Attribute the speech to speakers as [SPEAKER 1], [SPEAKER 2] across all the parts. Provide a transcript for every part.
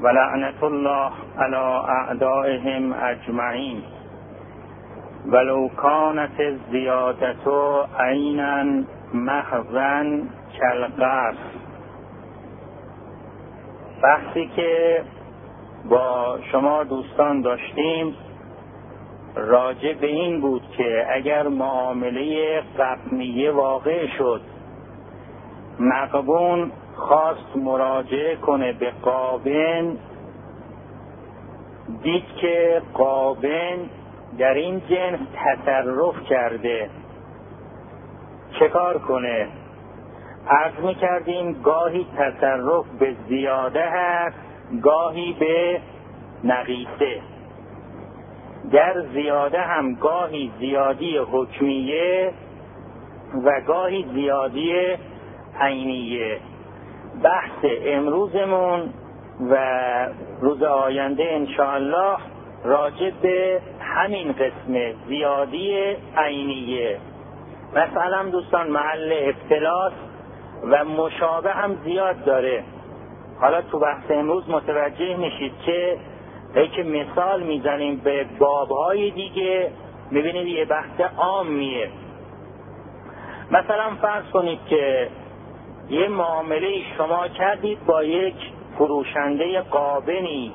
[SPEAKER 1] و لعنت الله علی اعدائهم اجمعین ولو کانت الزیادة عینا محضا کالقصد. بحثی که با شما دوستان داشتیم راجع به این بود که اگر معامله قبنیه واقع شد، مغبون خواست مراجعه کنه به قابن، دید که قابن در این جنس تصرف کرده، چه کار کنه؟ عرض می‌کردیم گاهی تصرف به زیاده هست، گاهی به نقیصه. در زیاده هم گاهی زیادی حکمیه و گاهی زیادی عینیه. بحث امروزمون و روز آینده انشاءالله راجع به همین قسم زیادی عینیه. مثلا دوستان محل اختلاس و مشابه هم زیاد داره. حالا تو بحث امروز متوجه میشید که مثال میزنیم به بابهای دیگه، میبینید یه بحث عامیه. مثلا فرض کنید که یه معامله شما کردید با یک فروشنده قابنی،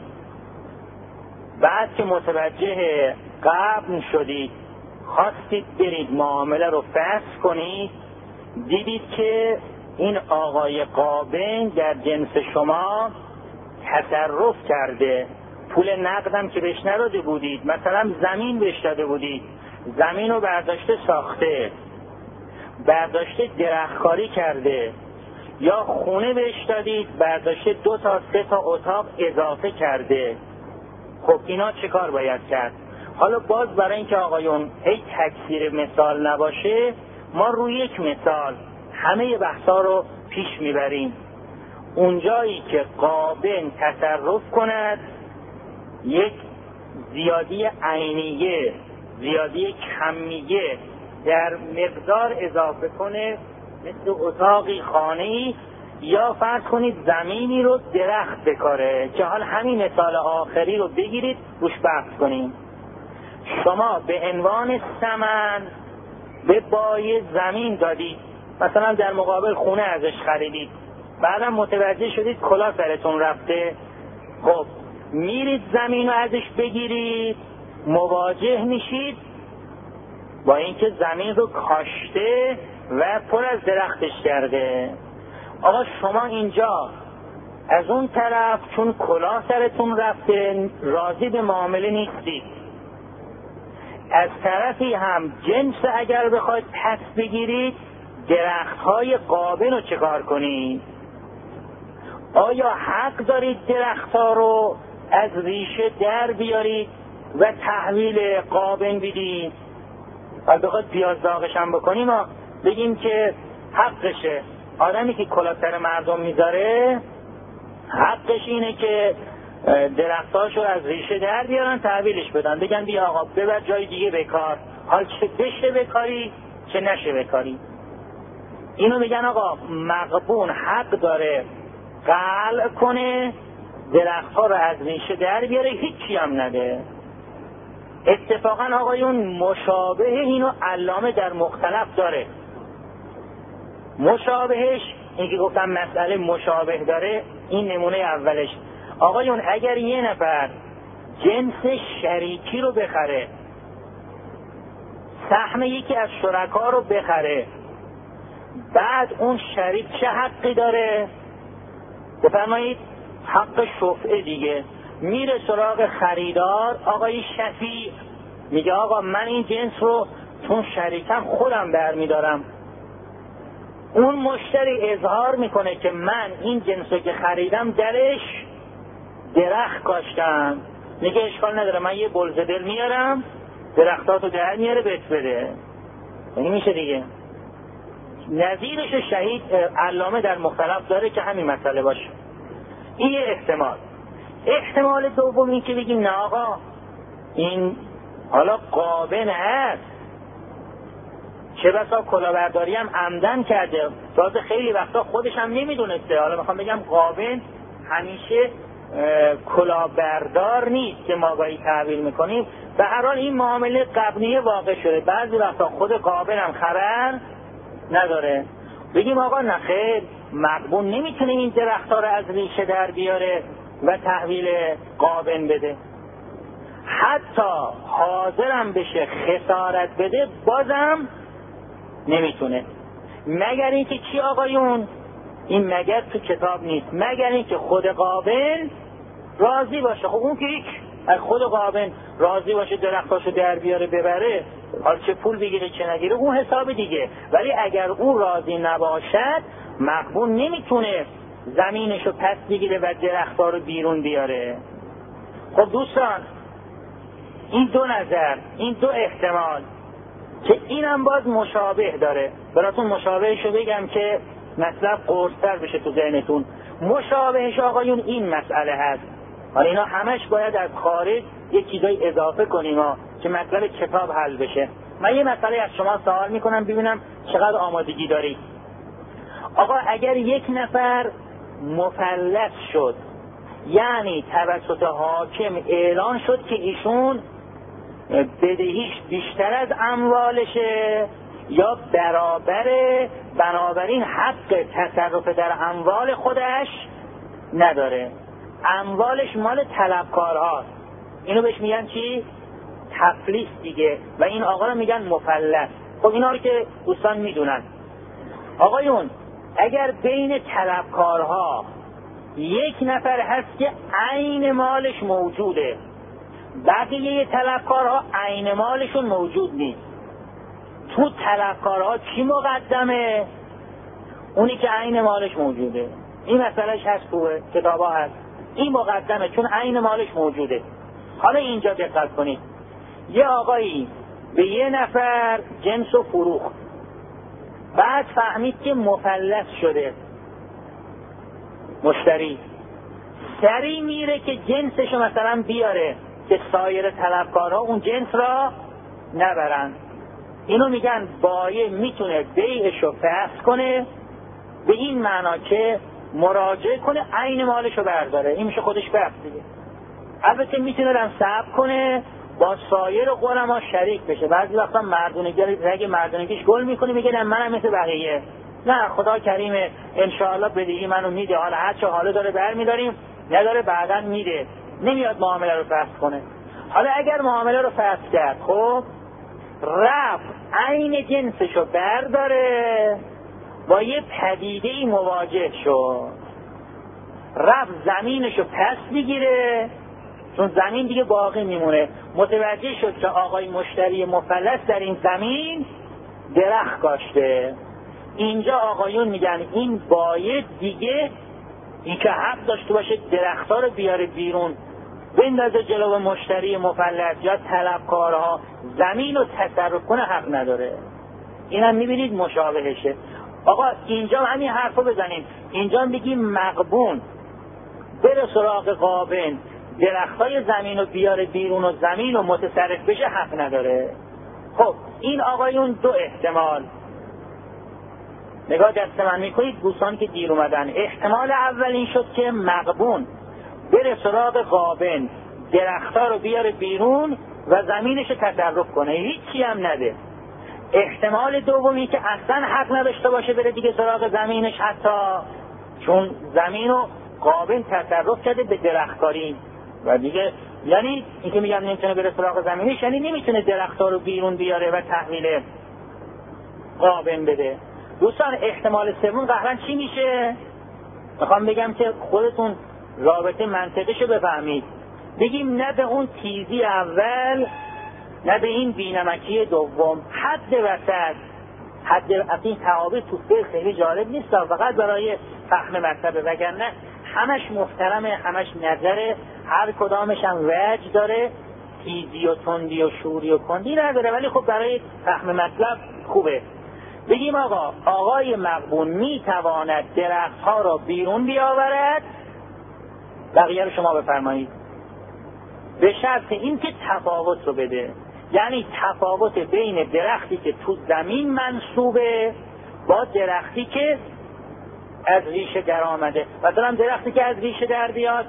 [SPEAKER 1] بعد که متوجه قبن شدید خواستید برید معامله رو فسخ کنید، دیدید که این آقای قابن در جنس شما تصرف کرده، پول نقدم که بهش نداده بودید، مثلا زمین بهش داده بودید، زمین رو برداشته ساخته، برداشته درختکاری کرده، یا خونه بهش دادید برداشته 2 تا 3 تا اتاق اضافه کرده. خب اینا چه کار باید کرد؟ حالا باز برای اینکه آقایون هیچ تکثیر مثال نباشه، ما روی یک مثال همه بحثا رو پیش میبریم. اونجایی که قابن تصرف کند، یک زیادی عینیه، زیادی کمیه در مقدار اضافه کنه، مثل اتاقی، خانه‌ای، یا فرض کنید زمینی رو درخت بکاره، که حال همین مثال آخری رو بگیرید روش بحث کنیم. شما به عنوان ثمن به بای زمین دادید، مثلا در مقابل خونه ازش خریدید، بعدم متوجه شدید کلاه سرتون رفته، خب میرید زمین رو ازش بگیرید، مواجه میشید با اینکه زمین رو کاشته و پر از درختش کرده. آقا شما اینجا از اون طرف چون کلاه سرتون رفته راضی به معامله نیستید، از طرفی هم جنس اگر بخواید پس بگیرید، درختهای قابن رو چکار کنید؟ آیا حق دارید درختها رو از ریشه در بیارید و تحویل قابن بدید؟ و بخواد پیاز داغش هم بکنیم و بگیم که حقشه. آدمی که کلاه سر مردم میذاره حقش اینه که درختاشو از ریشه در بیارن تحویلش بدن، بگن بیا آقا ببر جای دیگه بکار، حال چه بشه بکاری چه نشه بکاری. اینو میگن آقا مغبون حق داره قلع کنه، درختها رو از ریشه در بیاره، هیچی هم نده. اتفاقا آقایون مشابه اینو علامه در مختلف داره. مشابهش این که گفتم مسئله مشابه داره، این نمونه اولش. آقایون اگر یه نفر جنس شریکی رو بخره، سهم یکی از شرکا رو بخره، بعد اون شریک چه حقی داره؟ بفرمایید حق شفعه دیگه. میره سراغ خریدار، آقای شفیع میگه آقا من این جنس رو چون شریکم خودم برمیدارم. اون مشتری اظهار میکنه که من این جنس رو که خریدم درش درخت کاشتم، میگه اشکال نداره من یه بلزدل میارم درختاتو در میاره بهت بده. یعنی میشه دیگه. نظیرش شهید علامه در مختلف داره که همین مسئله باشه. این یه احتمال دوم این که بگیم نه آقا این حالا قابن هست، چه بسا کلاهبرداری هم عمدن کرده، تازه خیلی وقتا خودش هم نمیدونسته. حالا میخوام بگم قابن همیشه کلاهبردار نیست که ما گاهی تعبیر میکنیم. به هر حال این معامله قبلیه واقع شده، بعضی وقتا خود قابل هم خبر نداره. بگیم آقا نخیر، مغبون نمیتونه این درخت‌ها رو از ریشه در بیاره و تحویل قابل بده، حتی حاضرم بشه خسارت بده بازم نمیتونه، مگر اینکه چی آقایون؟ این مگر تو کتاب نیست، مگر اینکه خود قابل راضی باشه. خب اون که هیچ، از خود قابل راضی باشه درختاشو در بیاره ببره، حالا چه پول بگیره چه نگیره اون حساب دیگه. ولی اگر اون راضی نباشد مغبون نمیتونه زمینشو پس بگیره و درخت‌ها رو بیرون بیاره. خب دوستان، این دو نظر، این دو احتمال که اینم باز مشابه داره، براتون مشابهشو بگم که مطلب قرص‌تر بشه تو ذهنتون. مشابهش آقایون این مسئله هست، حالا اینا همش باید از خارج یه چیزای اضافه کنیم که مطلب کتاب حل بشه. من یه مسئله از شما سوال میکنم ببینم چقدر آمادگی دارید. آقا اگر یک نفر مفلس شد، یعنی توسط حاکم اعلان شد که ایشون بدهیش بیشتر از اموالشه یا برابره، بنابراین حق تصرف در اموال خودش نداره، اموالش مال طلبکارهاست، اینو بهش میگن چی؟ تفلیس دیگه، و این آقا رو میگن مفلس. خب اینا رو که دوستان میدونن. آقایون اگر بین طلبکارها یک نفر هست که عین مالش موجوده، بقیه طلبکارها عین مالشون موجود نیست، تو طلبکارها چی مقدمه؟ اونی که عین مالش موجوده. این مسئلهش هست تو کتابا هست، این مقدمه چون عین مالش موجوده. حالا اینجا دقت کنید، یه آقایی به یه نفر جنس و فروخت، بعد فهمید که مفلس شده، مشتری سری میره که جنسشو مثلا بیاره که سایر طلبکارها اون جنس را نبرن. اینو میگن بایع میتونه بیعشو فسخ کنه، به این معنا که مراجعه کنه عین مالشو برداره، این میشه خودش بخت دیگه. البته میتونه هم صبر کنه با سایر غرما شریک بشه. بعضی وقتا مردونگی رگ مردونگیش گل میکنه، میگه نه منم مثل بقیه، نه خدا کریمه انشاءالله بدهی منو میده، حالا هر چه حاله داره برمیداریم، نداره بعداً میده، نمیاد معامله رو فسخ کنه. حالا اگر معامله رو فسخ کرد، خب رفت عین جنسشو برداره، با یه پدیده‌ای مواجه شد، رفت زمینشو پس بگیره، چون زمین دیگه باقی میمونه، متوجه شد که آقای مشتری مفلس در این زمین درخت کاشته. اینجا آقایون میگن این باید دیگه این که حق داشته باشه درختها رو بیاره بیرون بندازه جلو مشتری مفلس یا طلبکارها، زمین رو تصرف کنه حق نداره. اینم میبینید مشابهشه. آقا اینجا همین حرفو بزنیم، اینجا بگیم مغبون بره سراغ قابل درختای زمین رو بیاره بیرون و زمین رو متصرف بشه حق نداره. خب این آقایون دو احتمال نگاه دست من میکنید دوستان که دیر اومدن. احتمال اول این شد که مغبون بره سراغ قابل درختها رو بیاره بیرون و زمینش رو تصرف کنه، هیچی هم نده. احتمال دومی که اصلا حق نداشته باشه بره دیگه سراغ زمینش، حتی چون زمین رو قابل تصرف کرده به درختکاری و دیگه، یعنی این که میگم نمیتونه بره سراغ زمینش یعنی نمیتونه درختها رو بیرون بیاره و تحویل قابل بده. دوستان احتمال سوم قهرن چی میشه؟ میخوام بگم که خودتون رابطه منطقیشو بفهمید. بگیم نه به اون تیزی اول نه به این بینمکی دوم، حد وسط. حد از این تعابیر تو فقه خیلی جالب نیست، فقط برای فهم مطلب، وگرنه همش محترمه، همش نظره، هر کدامش هم وجه داره، تیزی و تندی و شوری و کندی نداره، ولی خب برای فهم مطلب خوبه. بگیم آقای مغبون میتواند درختها را بیرون بیاورد، بقیه رو شما بفرمایید، به شرط این که تفاوت رو بده، یعنی تفاوت بین درختی که تو زمین منصوبه با درختی که از ریشه در آمده. مثلا درختی که از ریشه در بیاد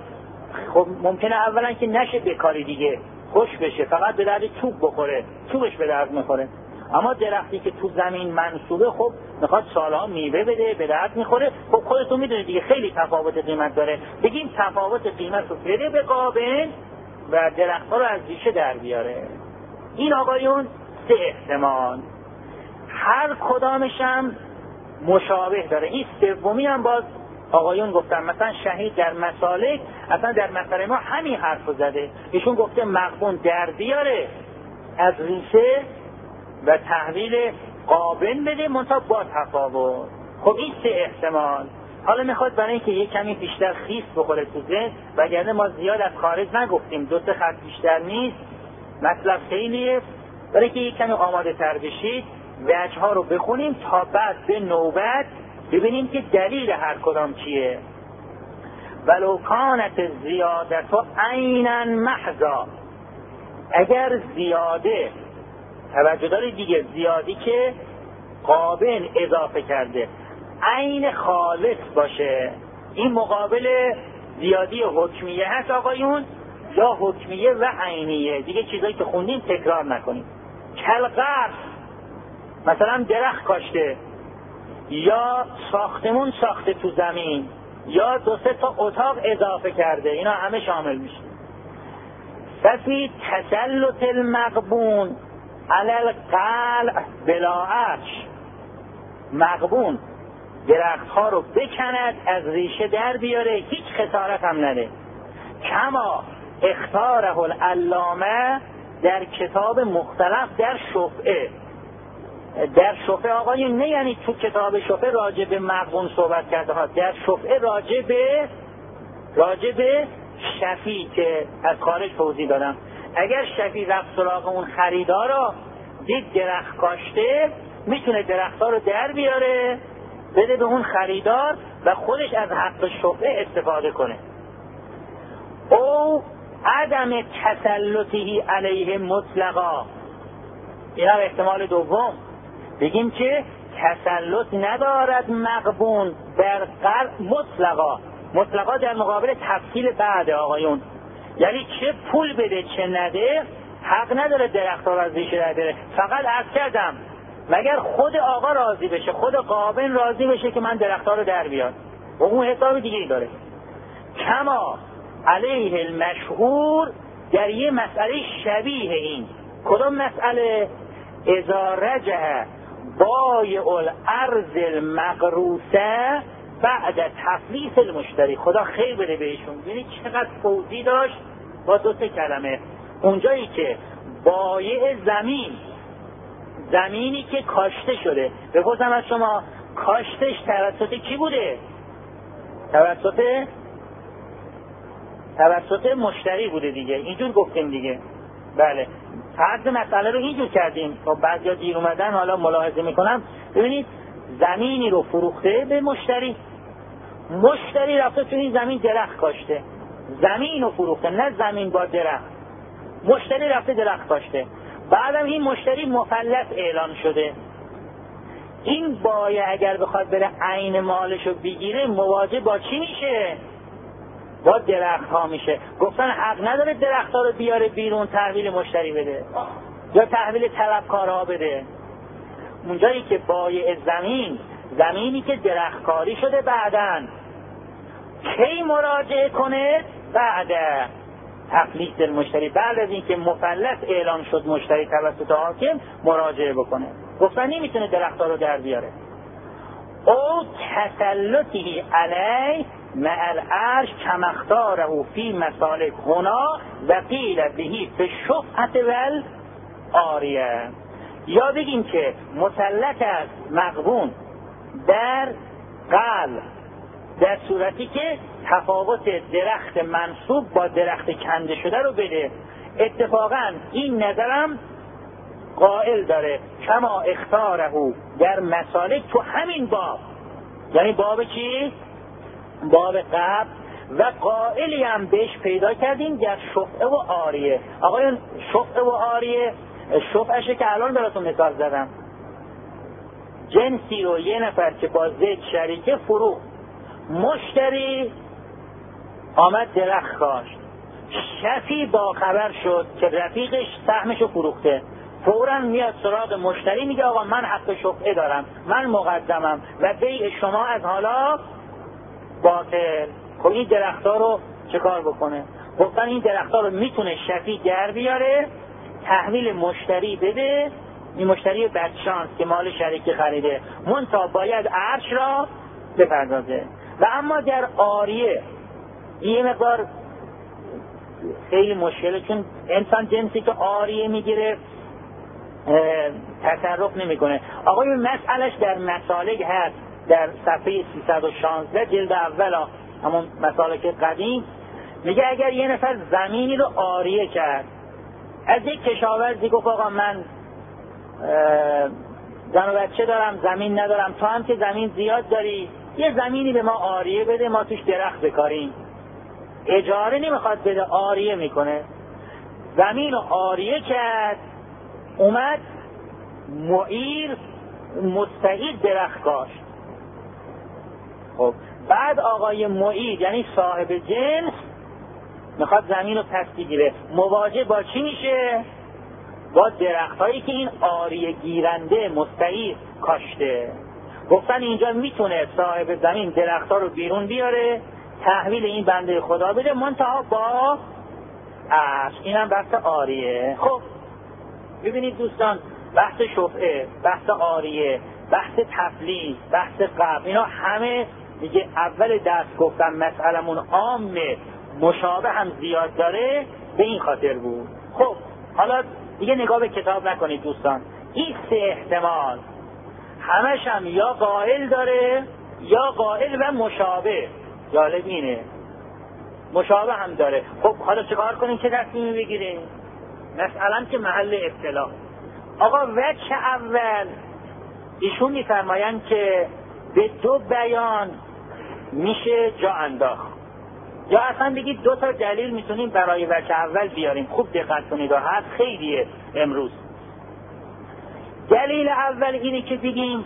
[SPEAKER 1] خب ممکنه اولا که نشه بکاری دیگه، خوش بشه، فقط به درد چوب بخوره، چوبش به درد میخوره. اما درختی که تو زمین منصوبه خب میخواد سالها میوه بده، به درد میخوره. خب خودتون میدونید دیگه خیلی تفاوت قیمت داره. بگیم تفاوت قیمت رو بده به قابل و درخت‌ها رو از ریشه در بیاره. این آقایون 3 احتمال، هر کدامش هم مشابه داره. این سومی هم باز آقایون گفتن، مثلا شهید در مسالک اصلا در مسئله ما همین حرف زده. ایشون گفته مغبون در بیاره از ریشه و تحویل قابل بده، منتها با تفاوت. خب این 3 احتمال. حالا میخواد برای اینکه یک کمی بیشتر خیس بخوره تو ذهن، وگرنه ما زیاد از خارج نگفتیم، 2-3 خط بیشتر نیست، مطلب خیلیه، برای اینکه یک کمی آماده تر بشید وجه ها رو بخونیم تا بعد به نوبت ببینیم که دلیل هر کدام چیه. ولو کانت زیادت عینا محضا، اگر زیاده، توجه دارید دیگه، زیادی که قابل اضافه کرده عین خالص باشه، این مقابل زیادی حکمیه هست آقایون، یا حکمیه و عینیه. دیگه چیزایی که خوندیم تکرار نکنیم. کلغرس، مثلا درخت کاشته، یا ساختمون ساخته تو زمین، یا 2-3 تا اتاق اضافه کرده، اینا همه شامل میشه. ففی تسلط المغبون علی القلع بلا عرش، مغبون درخت ها رو بکند، از ریشه در بیاره، هیچ خسارت هم نده. کما اختاره العلامه در کتاب مختلف در شفعه. در شفعه آقایون نه یعنی تو کتاب شفعه راجع به مغبون صحبت کرده ها، در شفعه راجع به شفیع که از خارج توضیح دادم. اگر شفیع رفت سراغ اون خریدارا، دید درخت کاشته، میتونه درختها رو در بیاره بده به اون خریدار و خودش از حق شفعه استفاده کنه. او عدم تسلطه علیه مطلقا، این هم احتمال دوم، بگیم که تسلط ندارد مغبون در قلع مطلقا در مقابل تفصیل بعد آقایون، یعنی چه پول بده چه نده حق نداره درخت ها رو از ریشه در بیاره. فقط عرض کردم مگر خود آقا راضی بشه، خود قابل راضی بشه که من درخت ها رو در بیار، و اون حساب دیگه ای داره. کما علیه المشهور، در یه مسئله شبیه این. کدام مسئله؟ اذا رجع بایع الارض المغروسه بعد تفلیس المشتری. خدا خیر بده بهشون، یعنی چقدر توضیح داشت با 2-3 کلمه. اونجایی که بایع زمینی که کاشته شده، بپرسم از شما، کاشتش توسط کی بوده؟ توسط مشتری بوده دیگه، اینجور گفتیم دیگه. بله، فرض مسئله رو اینجور کردیم. خب بعضیا دیر اومدن حالا ملاحظه میکنم، ببینید زمینی رو فروخته به مشتری رفته تو این زمین درخت کاشته، زمین رو فروخته، نه زمین با درخت. مشتری رفته درخت کاشته، بعدم این مشتری مفلس اعلان شده. این بایع اگر بخواد بره عین مالش رو بگیره، مواجه با چی میشه؟ با درخت ها میشه. گفتن حق نداره درخت ها رو بیاره بیرون تحویل مشتری بده یا تحویل طلبکارها بده. اونجایی که بایع زمینی که درخت کاری شده بعدن کی مراجعه کنه؟ بعد تفلیس المشتری، بعد از اینکه مفلس اعلام شد مشتری توسط حاکم مراجعه بکنه. گفتن نمیتونه درخت ها رو در بیاره. او تسلطی علی مع العرش کما اختاره فی مسالک هنا و قیل بهی فی الشفعة والعاریه. یا بگیم که مسلط است مغبون در قلع در صورتی که تفاوت درخت منصوب با درخت کنده شده رو بده. اتفاقا این نظرم قائل داره کما اختاره در مسالک، تو همین باب، یعنی باب چی؟ باب قبل، و قائلی هم بهش پیدا کردیم در شفعه و عاریه. آقایون شفعه و عاریه، شفعشه که الان براتون مثال زدم، جنسی رو یه نفر که با زید شریکه فروخت، مشتری آمد درخت کاشت. شفی با خبر شد که رفیقش سهمشو فروخته، فوراً میاد سراغ مشتری میگه آقا من حق شفعه دارم، من مقدمم و بیع شما از حالا باطل. خب این درخت‌ها رو چه کار بکنه؟ گفتن این درخت‌ها رو میتونه شفی در بیاره تحویل مشتری بده، این مشتری بدشانس که مال شریکی خریده، منتها باید عرش را بپردازه. و اما در عاریه این مقدار خیلی مشکله، چون انسان جنسی که عاریه میگیره تصرف نمیکنه. آقا این مسئلهش در مسالک هست، در صفحه 316 جلد اول همون مسالک قدیم میگه اگر یه نفر زمینی رو عاریه کرد، از یک کشاورزی گفت آقا من زن و بچه دارم، زمین ندارم، تو هم که زمین زیاد داری یه زمینی به ما عاریه بده، ما توش درخت بکاریم. اجاره نمیخواد بده، عاریه میکنه. زمین رو عاریه کرد، اومد معیر مستعیر درخت کاشت. خب بعد آقای معیر یعنی صاحب جنس میخواد زمین رو پس بگیره، مواجه با چی میشه؟ با درخت هایی که این عاریه گیرنده مستعیر کاشته. گفتن اینجا میتونه صاحب زمین درخت ها رو بیرون بیاره، تحویل این بنده خدا بده، منتها با عرش. اینم بحث عاریه. خب ببینید دوستان، بحث شفعه، بحث عاریه، بحث تفلیس، بحث قبل، اینا همه دیگه اول درس گفتم مسئلمون عامه، مشابه هم زیاد داره، به این خاطر بود. خب حالا دیگه نگاه به کتاب نکنید دوستان، این سه احتمال همش هم یا قائل داره یا قائل و مشابه. جالب اینه مشابه هم داره. خب حالا چکار کنیم که تصمیم بگیریم؟ مسئله که محل ابتلا. آقا وجه اول ایشون میفرمایند که به دو بیان میشه جا انداخت، یا اصلا بگید دو تا دلیل میتونیم برای وجه اول بیاریم. خوب دقت کنید، هست خیلیه امروز. دلیل اول اینه که بگیم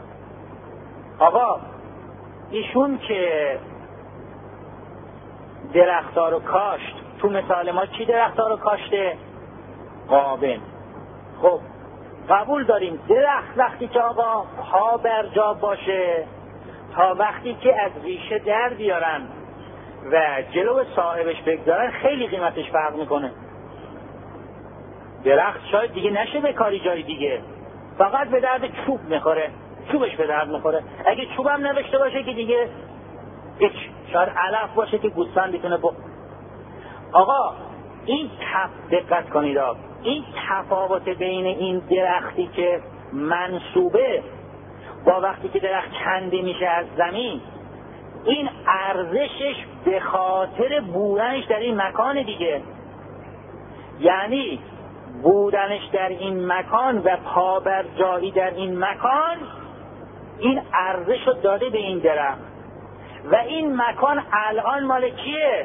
[SPEAKER 1] آقا ایشون که درخت‌ها رو کاشت، تو مثال ما چی درخت‌ها رو کاشته؟ قابن. خب قبول داریم درخت وقتی که آقا پا بر جا باشه تا وقتی که از ریشه در بیارن و جلو صاحبش بگذارن خیلی قیمتش فرق میکنه. درخت شاید دیگه نشه به کاری جای دیگه، فقط به درد چوب میخوره، چوبش به درد میخوره. اگه چوبم نداشته باشه که دیگه هیچ، شاید علف باشه که گوسفند بتونه آقا این دقت کنید، این تفاوت بین این درختی که منصوبه با وقتی که درخت کنده میشه از زمین، این ارزشش به خاطر بودنش در این مکان دیگه. یعنی بودنش در این مکان و پابرجایی در این مکان این ارزش رو داده به این درخت. و این مکان الان مال کیه؟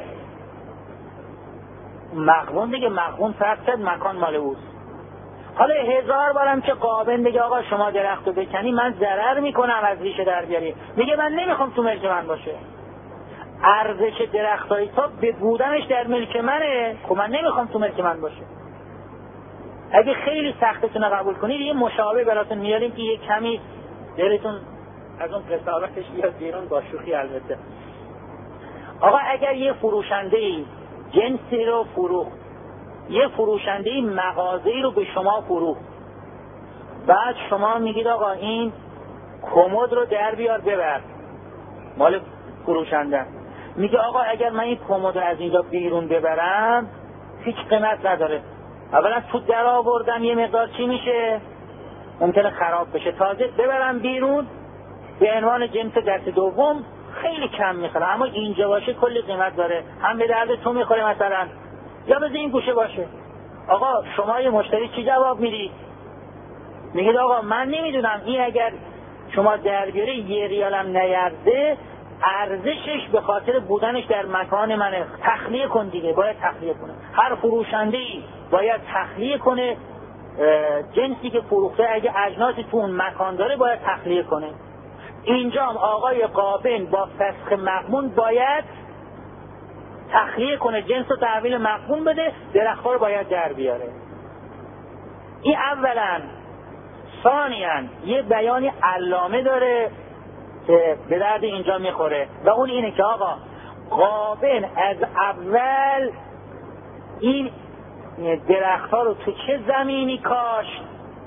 [SPEAKER 1] مغبون دیگه. مغبون فرض کرد مکان مال اوست. حالا 1000 بارم که قابل بگه آقا شما درخت رو بکنی من ضرر میکنم از ریشه در بیاری، میگه من نمیخوام تو ملک من باشه. ارزش درختای تا به بودنش در ملک منه، خب من نمیخوام تو ملک من باشه. اگه خیلی سختتون قبول کنید یه مشابه براتون میاریم که یه کمی دلتون از اون قصاوتش بیاد بیرون، با شوخی البته. آقا اگر یه فروشنده‌ای جنسی رو فروخت، یه فروشنده‌ای مغازه‌ای رو به شما فروخت، بعد شما میگید آقا این کمد رو در بیار ببر، مال فروشنده میگه آقا اگر من این کمد رو از اینجا بیرون ببرم هیچ قیمت نداره. اولا تو در آوردم یه مقدار چی میشه؟ ممکنه خراب بشه، تازه ببرم بیرون به عنوان جنس دست دوم خیلی کم میخوره، اما اینجا باشه کلی قیمت داره، هم به درد تو میخوره مثلا، یا بذار این گوشه باشه. آقا شما یه مشتری چی جواب میدید؟ میگید آقا من نمیدونم این اگر شما در بیاره 1 ریالم نیرزه ارزشش به خاطر بودنش در مکان منه، تخلیه کن دیگه. باید تخلیه کنه، هر فروشنده‌ای باید تخلیه کنه جنسی که فروخته، اگه اجناسی تو اون مکان داره باید تخلیه کنه. اینجا هم آقای قابن با فسخ مغبون باید تخلیه کنه، جنس رو تحویل مغبون بده، درخت‌ها رو باید در بیاره. این اولا. ثانیاً یه بیانی علامه داره که به درد اینجا میخوره و اون اینه که آقا قابل از اول این درخت‌ها رو تو چه زمینی کاشت؟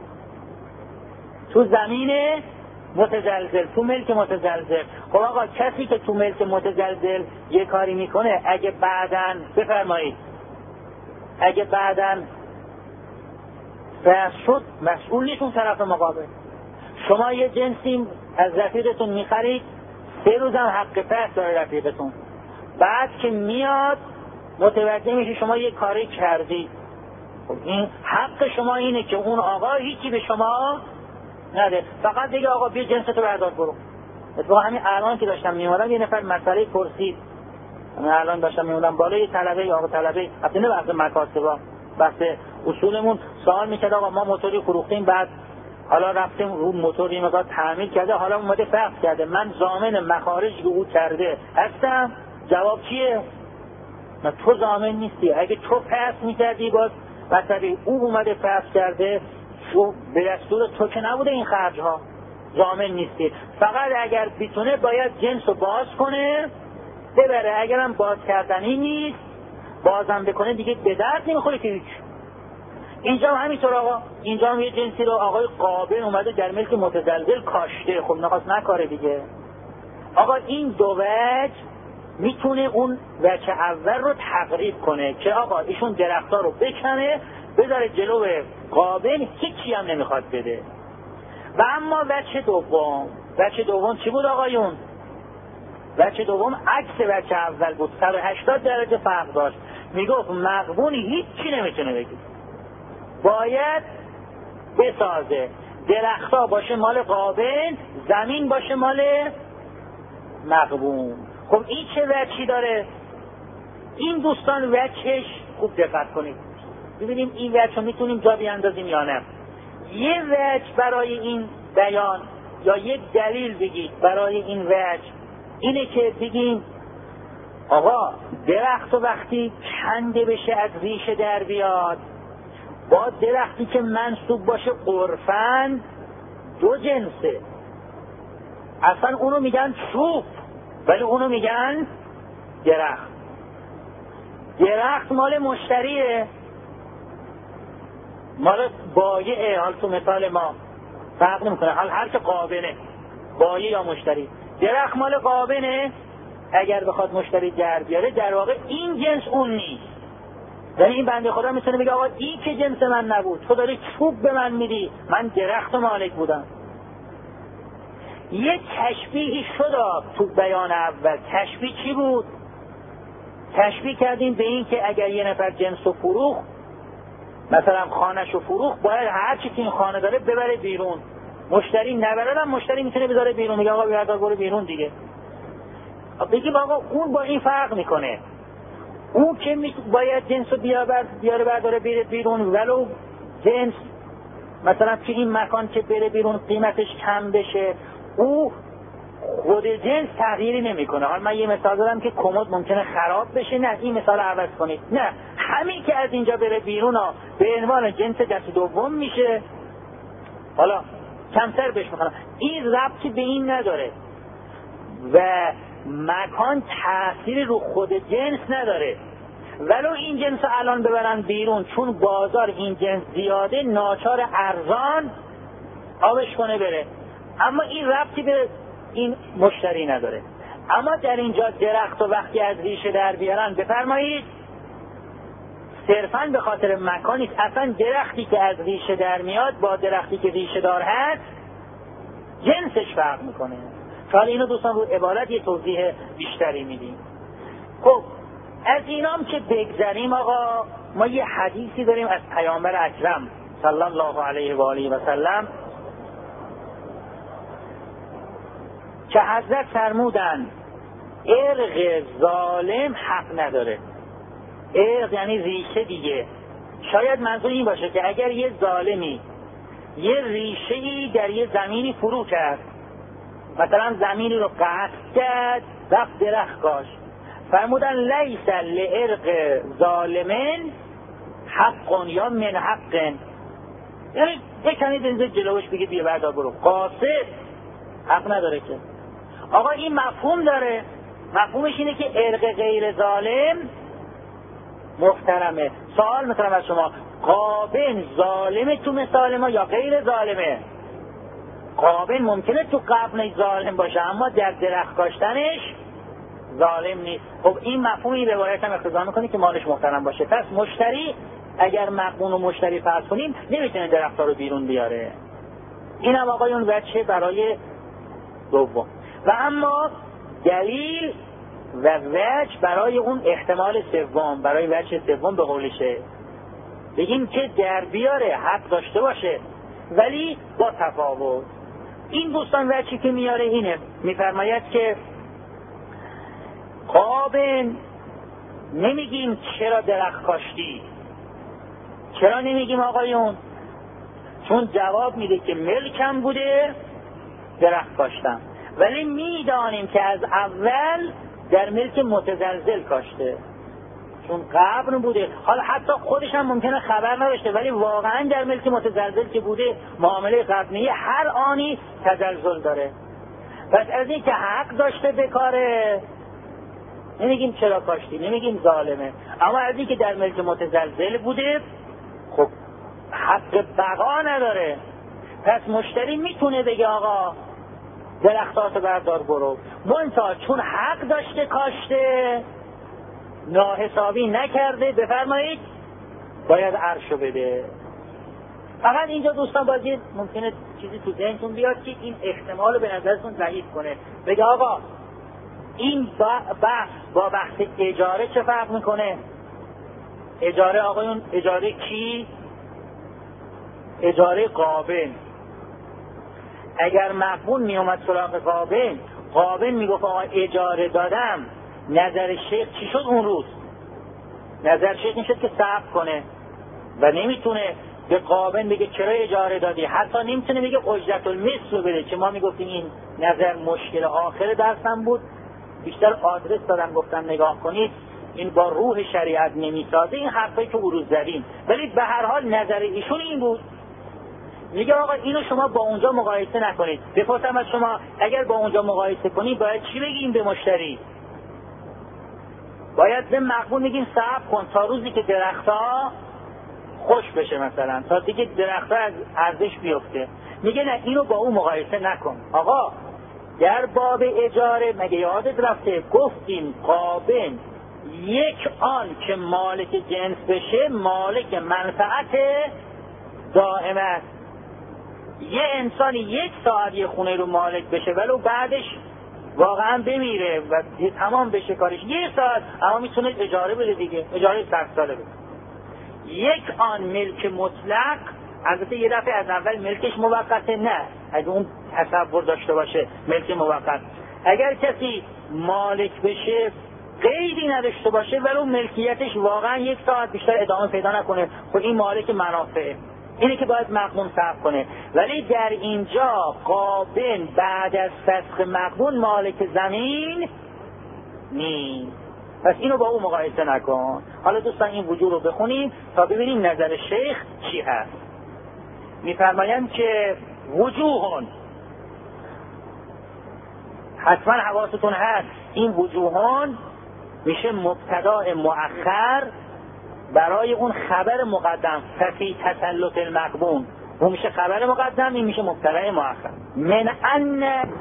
[SPEAKER 1] تو زمین متزلزل، تو ملک متزلزل. خب آقا کسی که تو ملک متزلزل یه کاری میکنه، اگه بعدن بفرمایید اگه بعدن فحش شد، مسئول نیست اون طرف مقابل. شما یه جنسی از رفیقتون میخرید، 3 روز هم حق فحش داره رفیقتون، بعد که میاد متوجه میشه شما یه کاری کردی، خب این حق شما اینه که اون آقا هیچی به شما نده، فقط دیگه آقا بیا جنستو بردار برو. اتفاقا همین الان که داشتم میومدم یه نفر مسئله پرسید، همین الان داشتم میومدم بالای طلبه، آقا طلبه البته نه بحث مکاسبا، بحث اصولمون، سوال میکرد آقا ما موتوری فروختیم، بعد حالا رفتیم رو موتوری مقدار تعمیر کرده، حالا اومده فحص کرده، من ضامن مخارجی که او کرده هستم؟ جواب چیه؟ نه تو ضامن نیستی. اگه تو فحص میکردی باز مثلا او اومده فحص کرده، تو به دستور تو که نبوده این خرج ها، ضامن نیستی. فقط اگر بیتونه باید جنس رو باز کنه ببره، اگرم باز کردنی نیست بازم بکنه دیگه به درد نمیخوره که هیچ. اینجا هم همینطور آقا، اینجا هم یه جنسی رو آقای قابل اومده در ملک متزلزل کاشته، خب نخواست نکاره دیگه. آقا این دو وجه میتونه اون وجه اول رو تقریب کنه که آقا ایشون درخت‌ها رو بکنه بذاره جلو قابل، هیچی هم نمیخواد بده. و اما وجه دوم چی بود آقایون؟ وجه دوم عکس وجه اول بود، 180 درجه فرق داشت. میگفت مغبونی هیچی نمیتونه بگید، باید بسازه، درخت‌ها باشه مال قابل، زمین باشه مال مغبون. خب این چه وجهی داره؟ این دوستان وجهش خوب دقت کنید ببینیم این وجه رو میتونیم جا بیاندازیم یا نه. یه وجه برای این بیان یا یک دلیل بگید برای این وجه اینه که بگیم آقا درخت وقتی کنده بشه از ریشه در بیاد، با درختی که منسوب باشه عرفاً دو جنسه، اصلا اونو میگن چوب ولی اونو میگن درخت. درخت مال مشتریه، مال بایعه، حال تو مثال ما فرق نمیکنه، حال هر که قابله بایع یا مشتری، درخت مال قابله، اگر بخواد مشتری در بیاره در واقع این جنس اون نیست. یعنی این بنده خدا میتونه بگه آقا این که جنس من نبود، تو داری چوب به من میدی، من درخت و مالک بودم. یه تشبیهی شد تو بیان اول. تشبیه چی بود؟ تشبیه کردیم به این که اگر یه نفر جنس و فروخت، مثلا خانه‌ش و فروخت، باید هر چی که این خانه داره ببره بیرون. مشتری نبره، مشتری میتونه بذاره بیرون، میگه آقا بردار برو بیرون دیگه. بگیم آقا اون با این فرق میکنه، اون که باید جنس رو بیاره برداره بره بیرون، ولو جنس مثلا که این مکان که بره بیرون قیمتش کم بشه، او خود جنس تغییری نمیکنه. حالا من یه مثال دارم که کمد ممکنه خراب بشه، نه این مثال عوض کنید، نه همین که از اینجا بره بیرون به عنوان جنس دست دوم میشه، حالا کمتر بهش میخوام، این ربطی به این نداره و مکان تأثیری رو خود جنس نداره. ولو این جنس الان ببرن بیرون، چون بازار این جنس زیاده، ناچار ارزان آبش کنه بره، اما این ربطی به این مشتری نداره. اما در اینجا درخت و وقتی از ریشه در بیارن، بفرمایید صرفاً به خاطر مکانیست، اصلا درختی که از ریشه در میاد با درختی که ریشه دار هست جنسش فرق میکنه. حالا اینو دوستان رو عبارت یه توضیح بیشتری میدیم. خب از اینام که بگذریم آقا، ما یه حدیثی داریم از پیامبر اکرم صلی الله علیه و آله و سلم که حضرت فرمودن ارق ظالم حق نداره. ارق یعنی ریشه دیگه. شاید منظور این باشه که اگر یه ظالمی یه ریشه‌ای در یه زمینی فرو کرد، مثلا زمینی رو قطع کرد، رفت درخت کاشت، فرمودن لیس لعرق ظالمن حق یا من حق، یعنی بکنید اینجا جلوش بگید بیا بردار برو. قاصد حق نداره که. آقا این مفهوم داره، مفهومش اینه که عرق غیر ظالم محترمه. سوال میکنم از شما، قابن ظالمه تو مثال ما یا غیر ظالمه؟ قابن ممکنه تو قبنش ظالم باشه اما در درخت کاشتنش ظالم نیست. خب این مفهوم این روایت هم اقتضا میکنه که مالش محترم باشه. پس مشتری اگر مقبون و مشتری فرض کنیم نمیتونه درخت‌ها رو بیرون بیاره. این هم آقایون وجه برای دوم. و اما دلیل و وجه برای اون احتمال سوم، برای وجه سوم به قولشه بگیم که در بیاره، حق داشته باشه ولی با تفاوت. این دوستان وجهی که میاره اینه، میفرماید که قابن نمیگیم چرا درخت کاشتی، چرا نمیگیم آقایون؟ چون جواب میده که ملکم بوده درخت کاشتم، ولی میدانیم که از اول در ملک متزلزل کاشته، چون قبر بوده. حالا حتی خودش هم ممکنه خبر نداشته ولی واقعا در ملک متزلزل که بوده معامله قبنیه هر آنی تزلزل داره. پس از این که حق داشته بکاره نمیگیم چرا کاشتی، نمیگیم ظالمه. اما از این که در ملک متزلزل بوده خب حق بقا نداره. پس مشتری میتونه بگه آقا درختاتو بردار برو، منتها چون حق داشته کاشته ناحسابی نکرده بفرمایید باید عرشو بده. فقط اینجا دوستان بازی ممکنه چیزی تو ذهنتون بیاد که این احتمال رو به نظرتون ضعیف کنه، بگه آقا این بحث با بحث اجاره چه فرق میکنه؟ اجاره آقایون اجاره کی؟ اجاره قابن. اگر مقبول میومد سراغ قابن میگفت آقا اجاره دادم، نظر شیخ چی شد اون روز؟ نظر شیخ میشد که صبر کنه و نمیتونه به قابن بگه چرا اجاره دادی، حتی نمیتونه بگه اجرت المثل رو بده، که ما میگفتیم این نظر مشکل آخر درسم بود، بیشتر آدرس دادم گفتم نگاه کنید این با روح شریعت نمیسازه این حرفایی که روز زدیم. ولی به هر حال نظر ایشون این بود، میگه آقا اینو شما با اونجا مقایسه نکنید. بپرسم از شما اگر با اونجا مقایسه کنید باید چی بگیم به مشتری؟ باید به مقبول میگیم صبر کن تا روزی که درختها خوش بشه، مثلا تا دیگه درختها از ارزش بیفته. میگه نه اینو با اون مقایسه نکن. آقا در باب اجاره مگه یادت رفته گفتیم قابن یک آن که مالک جنس بشه مالک منفعت دائم است. یه انسانی یک ساعت یه خونه رو مالک بشه ولو بعدش واقعا بمیره و تمام بشه کارش یه ساعت، اما میتونه اجاره بده دیگه، اجاره 100 ساله بده. یک آن ملک مطلق، البته یه دفعه از اول ملکش موقته، نه اگه اون تصور داشته باشه ملک موقت، اگر کسی مالک بشه قیدی نداشته باشه ولو ملکیتش واقعا یک ساعت بیشتر ادامه پیدا نکنه، خب این مالک منافعه، اینه که باید مقبون صرف کنه. ولی در اینجا قابن بعد از فسخ مقبون مالک زمین نیست، پس اینو با اون مقایسه نکن. حالا دوستان این وجوه رو بخونیم تا ببینیم نظر شیخ چی هست. میفرمایند که وجوهون، حتما حواستون هست این وجوهون میشه مبتدا مؤخر برای اون خبر مقدم، ففی تسلط المقبون، اون میشه خبر مقدم، این میشه مبتدا مؤخر. من ان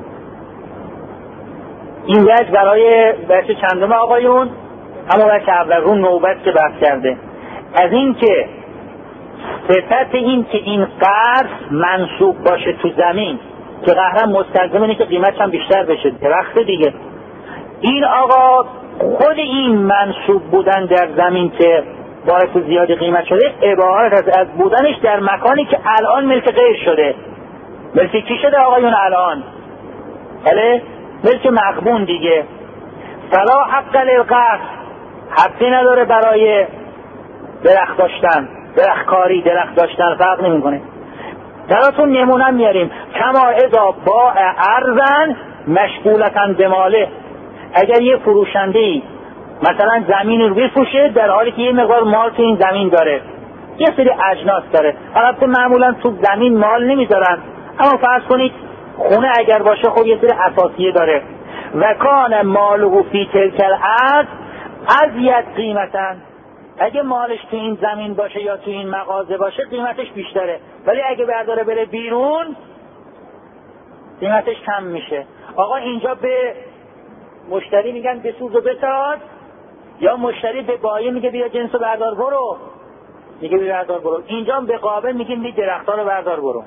[SPEAKER 1] این وجه برای وجه چندم آقایون؟ اما وجه اول رو نوبت که بحث کرده، از این که صفت این که این قرض منصوب باشه تو زمین که قهرم مستلزم اینه که قیمتش هم بیشتر بشه، درخت دیگه. این آقا خود این منصوب بودن در زمین که باعث زیادی قیمت شده عبارت از بودنش در مکانی که الان ملک غیر شده. ملک کی شده آقایون الان؟ بله ملک مقبون دیگه. فلا حق للقصد، حقی نداره برای درخت داشتن، درخت کاری، درخت داشتن فرق نمی کنه. دراتون نمونه میاریم کما اذا باع ارزن مشغولتن به ماله، اگر یه فروشنده‌ای مثلا زمین رو بفروشه در حالی که یه مقدار مال تو این زمین داره، یه سری اجناس داره. البته معمولا تو زمین مال نمیذارن، اما فرض کنید خونه اگر باشه خب یه سری اساسیه داره. و کان ماله فی تلک الارض ازید قیمتا، اگه مالش تو این زمین باشه یا تو این مغازه باشه قیمتش بیشتره، ولی اگه برداره بره بیرون قیمتش کم میشه. آقا اینجا به مشتری میگن بسوز و بساز، یا مشتری به بایع میگه بیا جنسو بردار برو، میگه بیا بردار برو. اینجا به قابل میگیم بیا درخت‌ها رو بردار برو.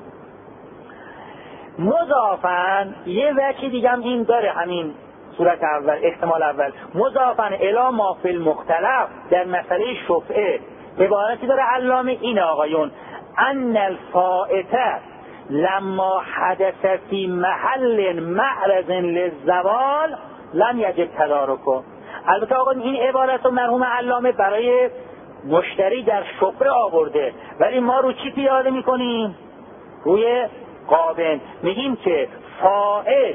[SPEAKER 1] مضافاً یه وجه دیگه هم این داره، همین صورت اول، احتمال اول، مضافاً الی ما فی المختلف، در مسئله شفعه عبارتی داره علامه این آقایون، ان الفائته لما حدث فی محل معرض للزوال لم یجد تدارکه. البته آقا این عبارت رو مرحوم علامه برای مشتری در شفعه آورده، ولی ما رو چی پیاده میکنیم؟ روی قابن. میگیم که فائد،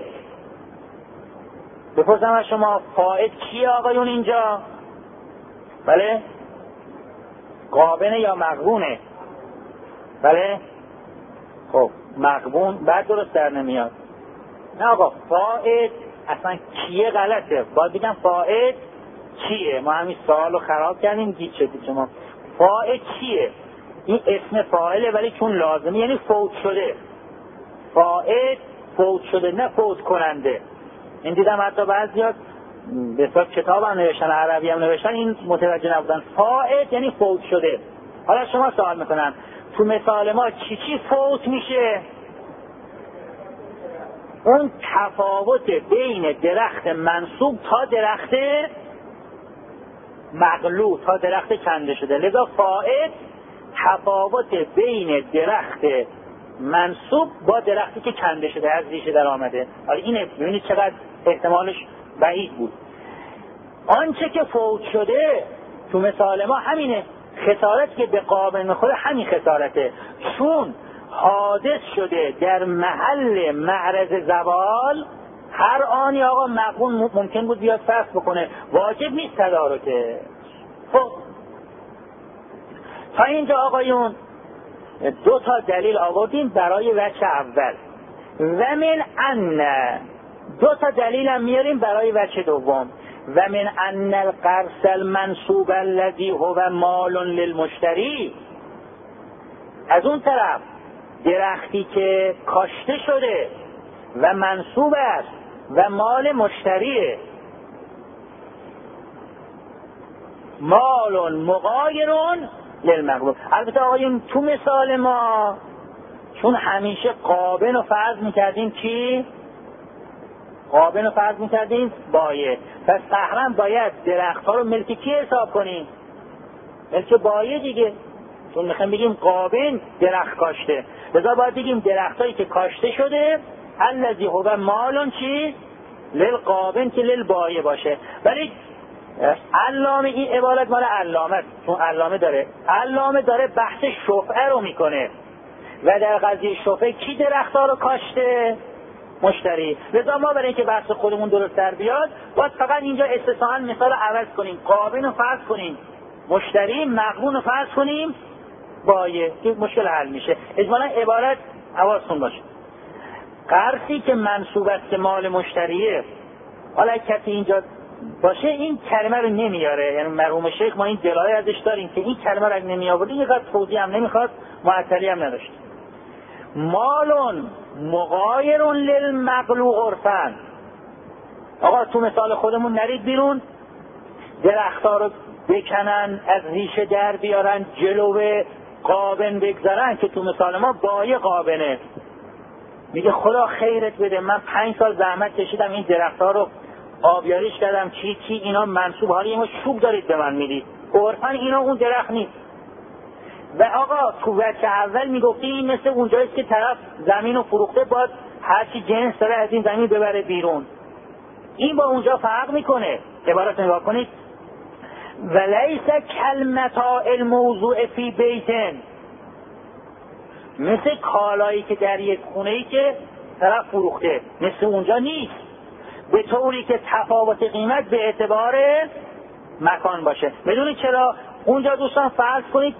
[SPEAKER 1] بپرسم از شما فائد کیه آقایون اینجا؟ بله؟ قابنه یا مغبونه؟ بله؟ خب مغبون بعد درست در نمیاد. نه آقا فائد اصلا کیه غلطه، باید بگم فائد چیه. ما همین سوال رو خراب کردیم، گیج شدید شما. فائد چیه؟ این اسم فاعله ولی چون لازمه یعنی فوت شده. فائد فوت شده نه فوت کننده. این دیدم حتی بعضیا به حساب کتاب هم نوشتن، عربی هم نوشتن، این متوجه نبودن. فائد یعنی فوت شده. حالا شما سوال میکنن تو مثال ما چی فوت میشه؟ اون تفاوت بین درخت منصوب تا درخت مغلو، تا درخت کنده شده. لذا فائد تفاوت بین درخت منصوب با درختی که کنده شده، از ریشه در آمده. حالا اینه، ببینید چقدر احتمالش بعید بود. آنچه که فوت شده تو مثال ما همینه، خسارت که به قابل میخوره همین خسارته، چون حادث شده در محل معرض زوال. هر آنی آقا مقبول ممکن بود بیاد فصل بکنه، واجب نیست تدارکه. خب تا اینجا آقایون دو تا دلیل آوردیم برای وجه اول، و من ان دو تا دلیل هم میاریم برای وجه دوم. و من ان القرص المنصوب الذي هو مال للمشتری، از اون طرف درختی که کاشته شده و منصوب است و مال مشتریه، مال مغایر للمغلوب. البته آقایون تو مثال ما چون همیشه قابن رو فرض میکردیم چی؟ قابن رو فرض میکردیم بایع، پس قهرن باید درخت ها رو ملک کی حساب کنیم؟ ملک بایع دیگه، چون میخوایم بگیم قابن درخت کاشته، لذا باید بگیم درخت هایی که کاشته شده الذی هو مالون چی؟ للقابن که للبایع باشه. ولی علامه این عبارت مال علامه، چون علامه داره بحث شفعه رو میکنه و در قضیه شفعه کی درختها رو کاشته؟ مشتری. لذا ما برای اینکه بحث خودمون درست در بیاد باید فقط اینجا استثناء مثال رو عوض کنیم، قابن رو فرض کنیم مشتری، مغبون رو فرض کنیم بایع، که مشکل حل میشه. اجمالا عبارت حواستون باشه، قرضی که منصوب است که مال مشتریه، حالا کسی اینجا باشه این کلمه رو نمیاره، یعنی مرحوم شیخ ما این دلایل ازش داریم که این کلمه رو نمی آورد، اینقدر توضیح هم نمیخواد، معطلی هم نداشت. مالون مغایر للمغلوع عرفاً. آقا تو مثال خودمون نرید بیرون درخت‌ها رو بکنن، از ریشه در بیارن، جلو قابن بگذارن، که تو مثال ما بایع قابنه. میگه خدا خیرت بده، من 5 سال زحمت کشیدم این درخت‌ها رو آبیاریش کردم، چی اینا منصوب، حالی ما چوب دارید به من میدید، عرفاً اینا اون درخت نیست. و آقا تو وجه اول میگفتی این مثل اونجاییست که طرف زمین رو فروخته، باید هرچی جنس داره از این زمین ببره بیرون. این با اونجا فرق میکنه. عبارت نگاه کنید، ولیس کلمتا الموضوع فی بیتن، مثل کالایی که در یک خونه‌ای که طرف فروخته، مثل اونجا نیست، به طوری که تفاوت قیمت به اعتبار مکان باشه. بدونید چرا؟ اونجا دوستان فرض کنید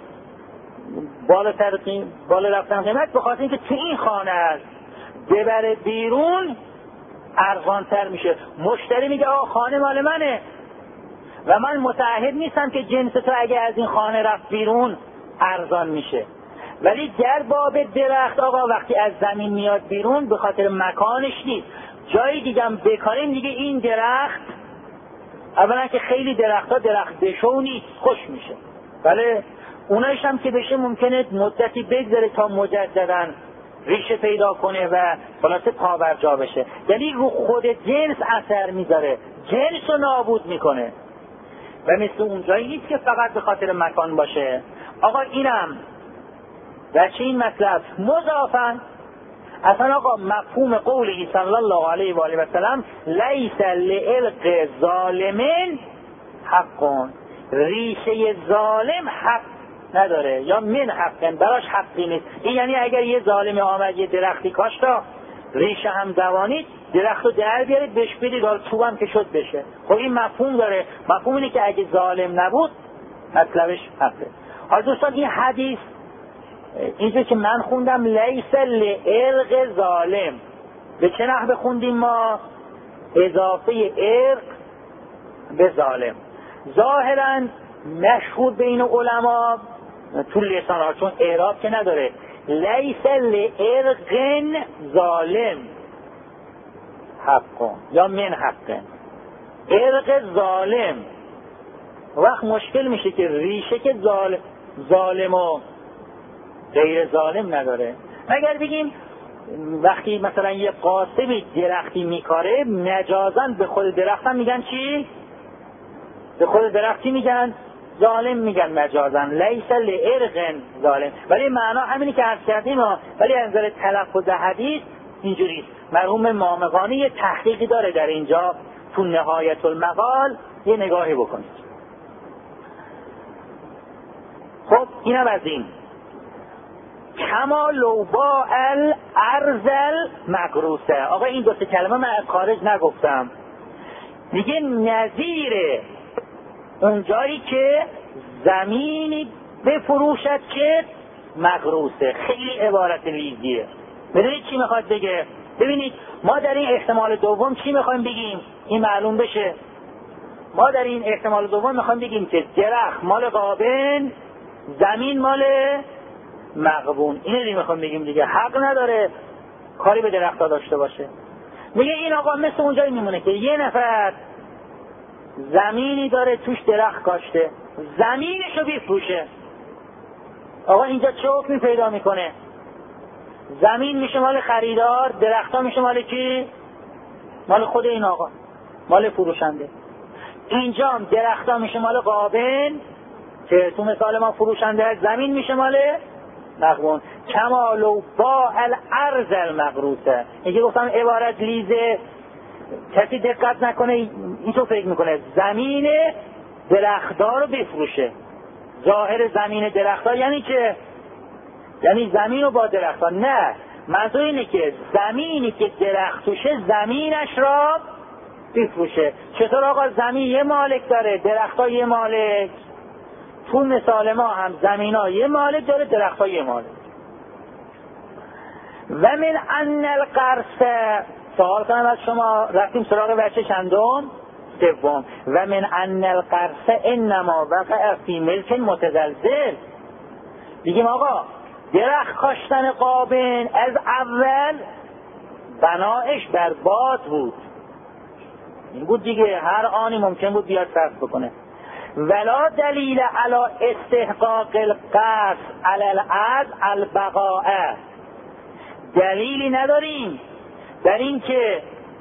[SPEAKER 1] بالا رفتن قیمت به خاطر اینکه تو این خانه است، ببره بیرون ارزانتر میشه. مشتری میگه آقا خانه مال منه و من متعهد نیستم که جنس تو اگه از این خانه رفت بیرون ارزان میشه. ولی در باب درخت آقا وقتی از زمین میاد بیرون به خاطر مکانش نیست، جایی دیگه هم بکاریم دیگه این درخت، اولا که خیلی درخت بشو نیست، خوش میشه. بله اونایش هم که بشه ممکنه مدتی بگذره تا مجددا ریشه پیدا کنه و خلاصه پابرجا بشه. یعنی رو خود جنس اثر میذاره، جنس رو نابود میکنه و مثل اونجایی نیست که فقط به خاطر مکان باشه. آقا اینم وچه این مطلب مضافن اصلا آقا مفهوم قوله صلی الله علیه و آله و سلم لیس لعلق ظالمین حقون، ریشه ظالم حق نداره یا من حقن، براش حقی نیست. این یعنی اگر یه ظالم آمد یه درختی کاشت ریشه هم دوانید درخت رو در بیارید بهش بدید توبم که شد بشه. خب این مفهوم داره. مفهوم اینه که اگه ظالم نبود مطلبش حقه. حالا دوستان این حدیث اینجا که من خوندم لیس لعرق ظالم، به چه نحوه خوندیم ما؟ اضافه عرق به ظالم. ظاهرا مشهور بین علما تو لسان ها چون اعراب که نداره لیس لعرق ظالم حقا یا من حقا، عرق ظالم وقت مشکل میشه که ریشه که ظالم و غیر ظالم نداره. مگر بگیم وقتی مثلا یه قاسمی درختی میکاره مجازاً به خود درخت هم میگن چی؟ به خود درختی میگن ظالم، میگن مجازاً لیس لعرق ظالم، ولی معنا همینی که عرض کردیم ولی از نظر تلفظ حدیث اینجوریست. مرحوم مامقانی یه تحقیقی داره در اینجا تو نهایت المقال، یه نگاهی بکنید. خب اینم از این. کما لو با الارض مغروسه. آقا این دو تا کلمه من از خارج نگفتم. میگه نظیر اونجایی که زمینی بفروشد که مغروسه. خیلی عبارت لیزیه. ببینید چی میخواد بگه. ببینید ما در این احتمال دوم چی میخوایم بگیم این معلوم بشه. ما در این احتمال دوم میخوایم بگیم که درخت مال قابن، زمین مال مغبون. اینو دیگه میخوام بگیم دیگه حق نداره کاری به درخت داشته باشه. میگه این آقا مثل اونجایی میمونه که یه نفر زمینی داره توش درخت کاشته، زمینشو بفروشه. آقا اینجا چه حکمی پیدا میکنه؟ زمین میشه مال خریدار، درختها میشه مال کی؟ مال خود این آقا، مال فروشنده. اینجا هم درختها میشه مال قابن که تو مثال ما فروشنده هست، زمین میشه مال مغبون. کمالو با الارض المغروسه. اینکه گفتم عبارت لیزه، کسی دقت نکنه اینطور فکر میکنه زمین درختدار رو بفروشه. ظاهر زمین درختدار یعنی که یعنی زمین رو با درختدار، نه، منظور اینه که زمینی که درخت توشه زمینش را بفروشه. چطور آقا زمین یه مالک داره درختها یه مالک؟ تو مثال ما هم زمین ها یه مالک داره درختها یه مالک. و من ان القرص، سوال کنم از شما، رفتیم سراغ بچه چندم؟ دوم. و من ان القرص انما وقع فی ملک متزلزل. بگیم آقا درخت کاشتن قابن از اول بنایش بر باد بود، این بود دیگه، هر آنی ممکن بود بیاد صرف بکنه. ولا دلیل علی استحقاق القرص علی العد البقاء، دلیلی نداریم در این که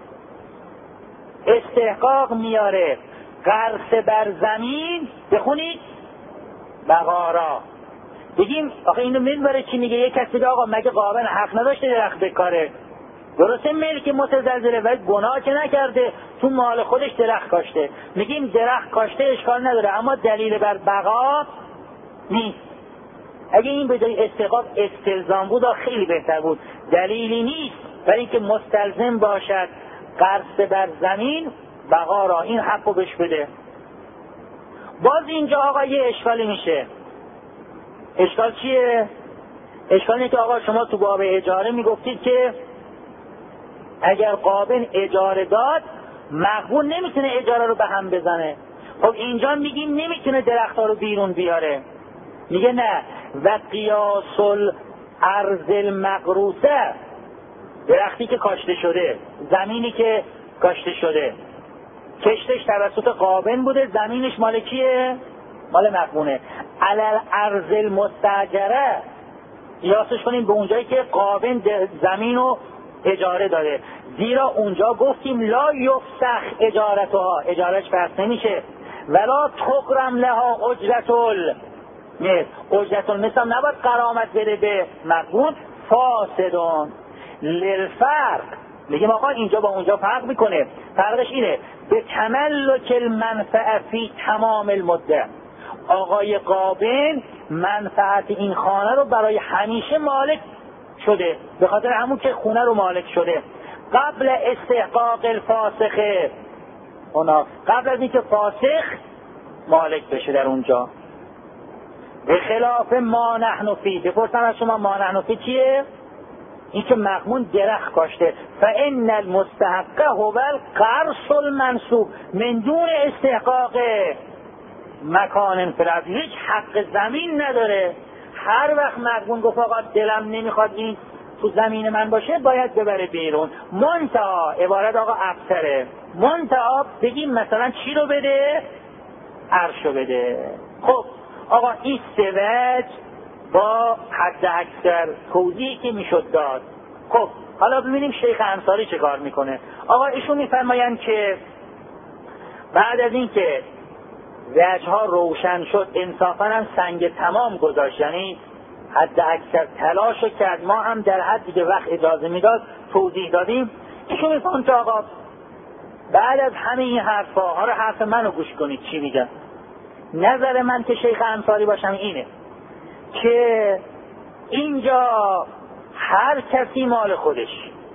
[SPEAKER 1] استحقاق میاره قرص بر زمین، بخونید بقارا. بگیم آخه اینو میبره چی میگه؟ یک کسی آقا مگه قابن حق نداشته درخت بکاره؟ درسته ملک متزلزله ولی گناه که نکرده، تو مال خودش درخت کاشته. میگیم درخت کاشته اشکال نداره اما دلیل بر بقا نیست. اگه این به جای استحقاق استلزام بود خیلی بهتر بود. دلیلی نیست برای اینکه مستلزم باشد قرص بر زمین بقا را، این حقو بهش بده. باز اینجا آقا یه اشکالی میشه. اشکال چیه؟ اشکال اینه که آقا شما تو باب اجاره میگفتید که اگر قابل اجاره داد مغبون نمیتونه اجاره رو به هم بزنه. خب اینجا میگیم نمیتونه درختها رو بیرون بیاره. میگه نه، و قیاس الارض المغروسه، درختی که کاشته شده، زمینی که کاشته شده، کشتش توسط قابل بوده، زمینش مال کیه؟ مال مغبونه. علل ارض المستاجره، قیاسش کنیم به اونجایی که قابل زمین رو اجاره داده، زیرا اونجا گفتیم لا یفسخ اجارتها، اجارش فسخ نمیشه، ولا تقرم لها اجرت المثل، اجرت المثل نباید غرامت بده به مغبون، فاسدون للفرق. میگیم آقا اینجا با اونجا فرق میکنه. فرقش اینه به تملک المنفعه فی تمام المده، آقای قابل منفعت این خانه رو برای همیشه مالک شده، به خاطر همون که خونه رو مالک شده قبل استحقاق الفاسخه، اونا قبل از اینکه فاسخ مالک بشه در اونجا. به خلاف ما نحن فی، بپرسن از شما ما نحن فی چیه؟ این که مغبون درخت کاشته، فان المستحق هو القرص المنصوب من دون استحقاق مکان فلد، هیچ حق زمین نداره. هر وقت مغبون گفت آقا دلم نمیخواد این تو زمین من باشه باید ببره بیرون، منتها عبارت آقا افسره، منتها بگیم مثلا چی رو بده؟ عرش رو بده. خب آقا این سوج با حد اکثر توضیحی که میشد داد. خب حالا ببینیم شیخ انصاری چه کار میکنه. آقا ایشون میفرمایند که بعد از این که وجه‌ها روشن شد انصافاً هم سنگ تمام گذاشت، یعنی حد اکثر تلاشو کرد، ما هم در حدی که وقت اجازه میداد توضیح دادیم. ایشون میفرمایند که آقا بعد از همه این حرفا، حالا حرف منو گوش کنید چی میگم. نظر من که شیخ انصاری باشم اینه که اینجا هر کسی مال خودش،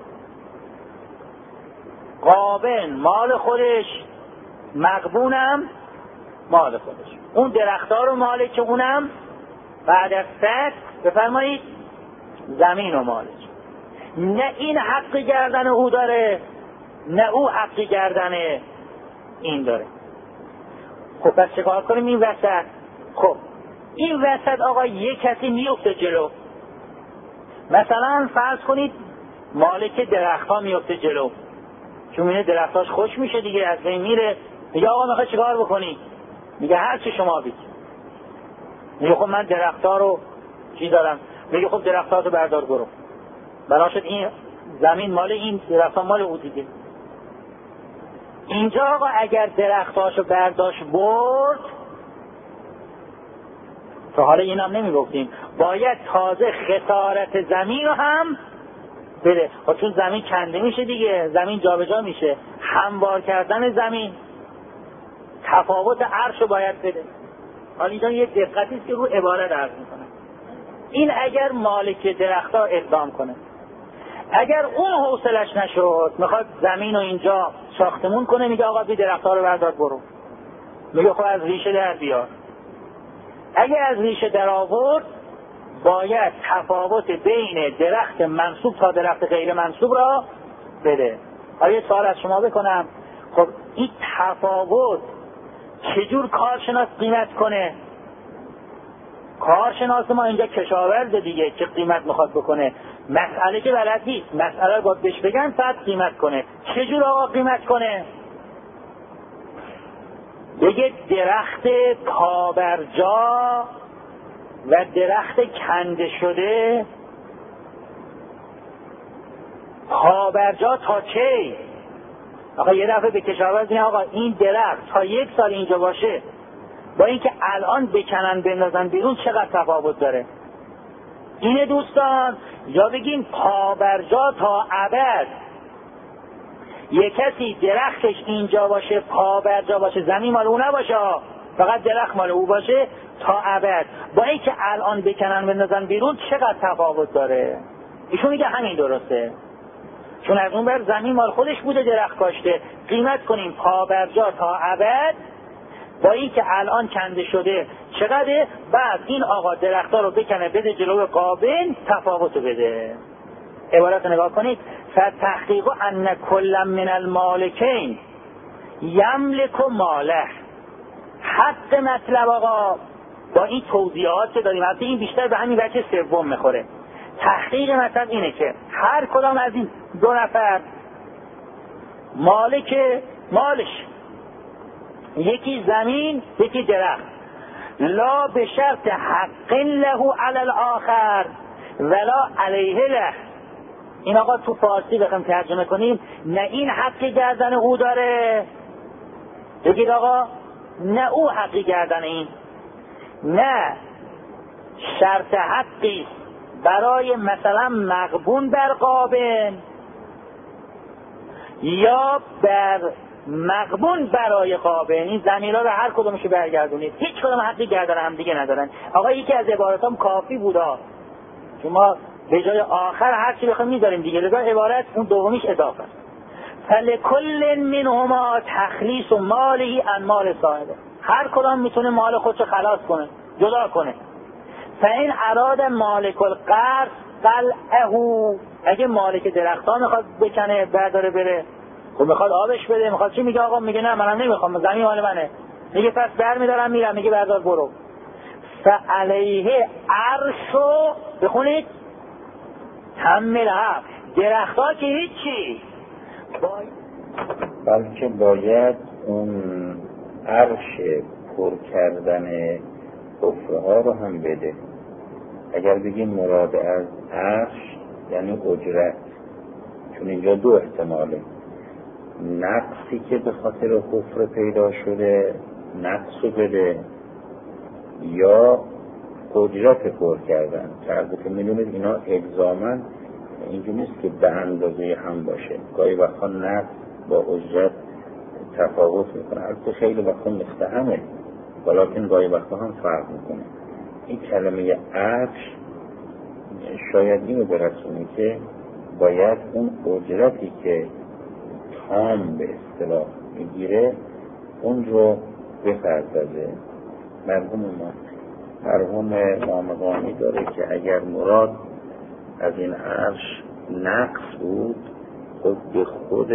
[SPEAKER 1] قابل مال خودش، مغبونم مال خودش، اون درختار رو مالک، اونم بعد از فسخ بفرمایید زمین و مالک. نه این حق گردن او داره نه او حق گردن این داره. خب پس چه کار کنیم این وسط؟ خب این وسط آقا یک کسی میفته جلو، مثلا فرض کنید مالک درخت ها میفته جلو، چون میینه درختاش خوش میشه دیگه، از بین میره، میگه آقا میخوای چیکار بکنی؟ میگه هر چی شما بگید. میگه خب من درختها رو چی دارم؟ میگه خب درختها رو بردار برو، بنا شد این زمین مال این، درختها مال او دیگه. اینجا آقا اگر درختاشو برداشت برد، تا حالا این هم نمیگفتیم، باید تازه خسارت زمین رو هم بده. خب چون زمین کنده میشه دیگه، زمین جابجا میشه، هموار کردن زمین، تفاوت عرش رو باید بده. حالا اینجا یه دقتی است که رو عبارت عرض میکنه. این اگر مالک درختها اقدام کنه، اگر اون حوصلش نشد میخواد زمین رو اینجا ساختمون کنه، میگه آقا بی درختها رو بردار برو، میگه خب از ریشه در بیار. اگر از ریشه در آورد باید تفاوت بین درخت منصوب تا درخت غیر منصوب را بده. آیا سوال از شما بکنم، خب این تفاوت چجور کارشناس قیمت کنه؟ کارشناس ما اینجا کشاورز دیگه که قیمت میخواد بکنه، مسئله که بلد نیست، مسئله باید بهش بگن بعد قیمت کنه. چجور آقا قیمت کنه؟ بگه درخت پابرجا و درخت کنده شده، پابرجا تا چه؟ آقا یه دفعه به کشاورز بگه آقا این درخت تا 1 سال اینجا باشه با اینکه الان بکنن بندازن بیرون چقدر تفاوت داره؟ اینه دوستان. یا بگیم پابرجا تا ابد، یک کسی درختش اینجا باشه، پابرجا باشه، زمین مال او نباشه، فقط درخت مال او باشه تا ابد، با اینکه الان بکنن بندازن بیرون چقدر تفاوت داره؟ ایشون میگه همین درسته، چون از اون بر زمین مال خودش بوده، درخت کاشته، قیمت کنیم پابرجا تا ابد با این که الان کنده شده چقدره، بعد این آقا درختها رو بکنه بده جلوی قابل تفاوت بده. عبارت نگاه کنید، فتحقیق ان کل من المالکین یملک ماله. حق مطلب آقا با این توضیحات که داریم، البته این بیشتر به همین وجه سوم میخوره. تحقیق مطلب اینه که هر کدام از این دو نفر مالک مالش، یکی زمین یکی درخت، لا به شرط حق له علی الاخر ولا علیه له. این آقا تو فارسی بخوام ترجمه کنیم، نه این حقی گردن او داره، بگید آقا نه او حقی گردن این، نه شرط حقی برای مثلا مغبون بر قابل یا بر مغبون برای قابل. این زمینا رو هر کدومشو برگردونید، هیچ کدوم حقی گردن هم دیگه ندارن. آقا یکی از عباراتام کافی بودا، شما به جای آخر هر چی بخوایم میذاریم دیگه، لذا عبارت اون دومیش اضافه است. فلکل منهما تخلیص مالی عن مال صاحبه. هر کدام میتونه مال خودشو خلاص کنه، جدا کنه. فین اراد مالک القرض قلعه، اگه مالک درختان میخواد بکنه برداره بره، خب میخواد آبش بده، میخواد چی میگه آقا؟ میگه نه منم نمیخوام، زمین مال منه. میگه پس در میدارم میرم، میگه بردار برو. فعلیه عرشو بخونید تملها، درختها که هیچی،
[SPEAKER 2] بلکه باید اون عرش پر کردن حفره ها رو هم بده. اگر بگیم مراد از عرش یعنی اجرت، چون اینجا دو احتماله، نقصی که به خاطر حفره پیدا شده نقص رو بده، یا اجرت پر کردن. البته میدونید اینا الزاماً اینجور نیست که به اندازه هم باشه، گاهی وقتا نقص با اجرت تفاوت میکنه، البته خیلی وقتا مستهمه ولیکن گاهی وقتا هم فرق میکنه. این کلمه عرش شاید اینو برسونه که باید اون اجرتی که تام به اصطلاح میگیره اون رو بپردازه. مرحوم مامقانی داره که اگر مراد از این عرش نقص بود، خود به خود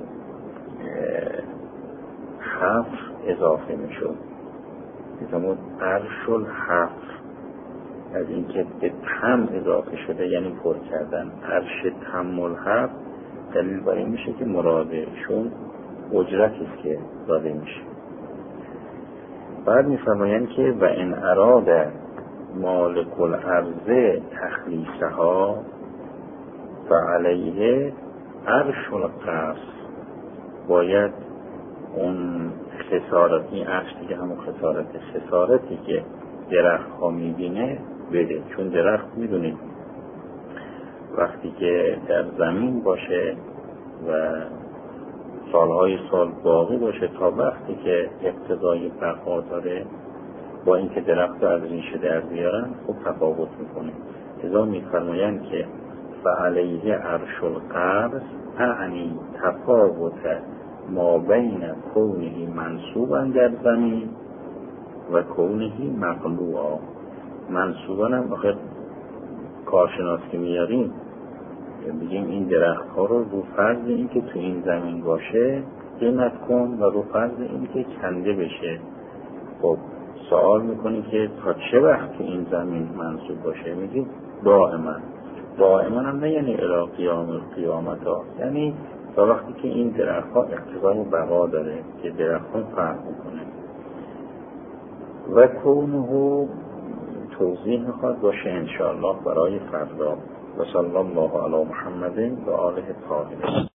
[SPEAKER 2] حفر اضافه میشد. میتونم عرش الحفر از اینکه به تم اضافه شده یعنی پر کردن. عرش تم الحفر دلیل بر این میشه که مرادشون اجرتی است که داده میشه. بعد میفرمایند که و ان اراد مالک الارض تخلیصها فعلیه عرش القصر، باید اون خسارتی، عرش دیگه همون خسارتی که درخت ها میبینه بده. چون درخت میدونید وقتی که در زمین باشه و سالهای سال باقی باشه تا وقتی که اقتضای بقا داره، با اینکه درخت رو از ریشه در بیارن خب تفاوت میکنه. لذا میفرمایند که فعلیه عرش القرض اعنی تفاوت ما بین کونه منصوبا در زمین و کونه مقلوعا. منصوبا هم آخر کارشناس که میاریم بگیم این درخت ها رو فرض این که تو این زمین باشه قیمت کن و رو فرض این که کنده بشه. خب سوال میکنی که تا چه وقت تو این زمین منصوب باشه؟ میگیم دائما هم نه یعنی الی قیامت ها، یعنی تا وقتی که این درخت ها اقتضای بقا داره که درخت ها فرق میکنه. و کونه توضیح میخواد باشه انشاءالله برای فردا. و صلی الله علی محمد و آله الطاهرین.